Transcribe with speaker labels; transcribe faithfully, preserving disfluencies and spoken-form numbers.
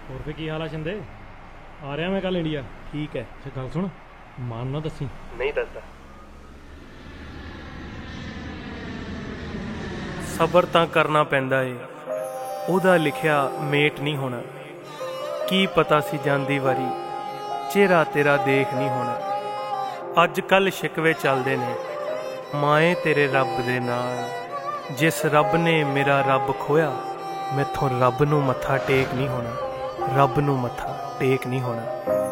Speaker 1: ਹੋਰ ਫੇ ਕੀ ਹਾਲ ਆ ਸ਼ਿੰਦੇ? ਆ ਰਿਹਾ ਮੈਂ ਕੱਲ ਇੰਡੀਆ।
Speaker 2: ਠੀਕ ਹੈ।
Speaker 1: ਤੇ ਗੱਲ ਸੁਣ, ਮਨ ਨਾ ਦੱਸੀ।
Speaker 2: ਨਹੀਂ ਦੱਸਦਾ। ਸਬਰ ਤਾਂ ਕਰਨਾ ਪੈਂਦਾ ਏ, ਉਹਦਾ ਲਿਖਿਆ ਮੇਟ ਨਹੀਂ ਹੋਣਾ। ਕੀ ਪਤਾ ਸੀ ਜਾਂਦੀ ਵਾਰੀ ਚਿਹਰਾ ਤੇਰਾ ਦੇਖ ਨਹੀਂ ਹੋਣਾ। ਅੱਜ ਕੱਲ੍ਹ ਸ਼ਿਕਵੇ ਚੱਲਦੇ ਨੇ ਮਾਏ ਤੇਰੇ ਰੱਬ ਦੇ ਨਾਲ। ਜਿਸ ਰੱਬ ਨੇ ਮੇਰਾ ਰੱਬ ਖੋਇਆ, ਮੈਥੋਂ ਰੱਬ ਨੂੰ ਮੱਥਾ ਟੇਕ ਨਹੀਂ ਹੋਣਾ। ਰੱਬ ਨੂੰ ਮੱਥਾ ਟੇਕ ਨਹੀਂ ਹੋਣਾ।